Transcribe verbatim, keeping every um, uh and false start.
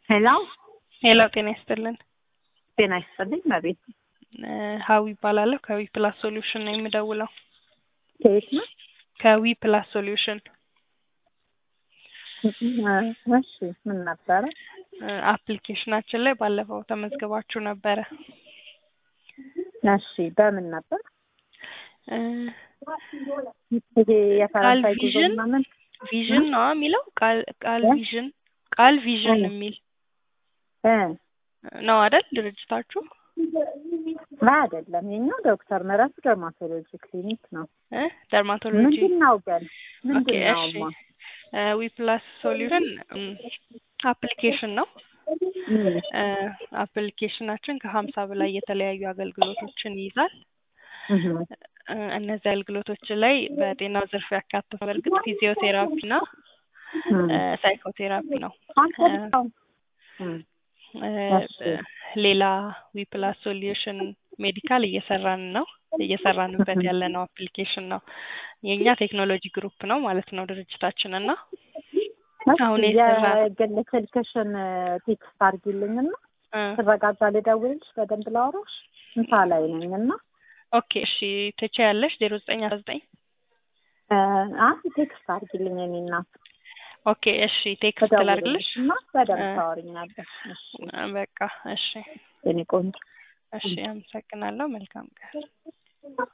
ሄሎ ሄሎ ጤና ይስጥልን። ጤና ይስጥልኝ መቤት። ሀዊ ይባላለሁ ከዊ ፕላስ ሶሉሽን ነው የምደውለው። ከየት ነው? ከዊ ፕላስ ሶሉሽን። እሺ ምን ነበረ? አፕሊኬሽናችን ላይ ባለፈው ተመዝግባችሁ ነበረ። እሺ በምን ነበር? ይሄ የፈረንሳይ ጉዞ ምናምን ቪዥን ነው የሚለው ቃል ቃል ቪዥን ቃል ቪዥን የሚል እ ነው አይደል ድርጅታችሁ? አይደለም የኛው ዶክተር ምህረት ደርማቶሎጂ ክሊኒክ ነው። እ ደርማቶሎጂ ምንድነው ግን ምንድነው? ዊ ፕላስ ሶሉሽን አፕሊኬሽን ነው። አፕሊኬሽናችን ከሀምሳ በላይ የተለያዩ አገልግሎቶችን ይይዛል። እነዚህ አገልግሎቶች ላይ በጤናው ዘርፍ ያካተተ በርግጥ ፊዚዮቴራፒና ሳይኮቴራፒ ነው። ሌላ ዊ ፕላስ ሶሉሽን ሜዲካል እየሰራን ነው እየሰራንበት ያለ ነው አፕሊኬሽን ነው። የኛ ቴክኖሎጂ ግሩፕ ነው ማለት ነው ድርጅታችን እና አሁን የሰራ የገለከልከሽን ቴክስት አድርጊልኝና ተረጋጋ ልደውልሽ በደንብ ላወራሽ እንታ ላይ ነኝና ኦኬ እሺ ትችያለሽ ዜሮ ዘጠኝ አስራ ዘጠኝ አህ ቴክስት አድርጊልኝ እኔና ኦኬ እሺ ቴክስት ላድርግልሽ እና በደንብ ታወሪኛለሽ። እሺ በቃ እሺ እኔ ቆንጆ እሺ አመሰግናለሁ። መልካም ቀን።